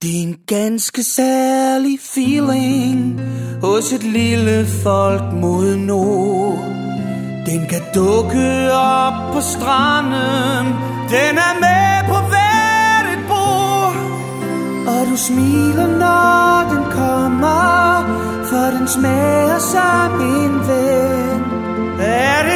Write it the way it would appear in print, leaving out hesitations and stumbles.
Det er en ganske særlig feeling hos et lille folk mod nord. Den kan dukke op på stranden, den er med på hvert et bord. Og du smiler, når den kommer, for den smager som en ven. Er det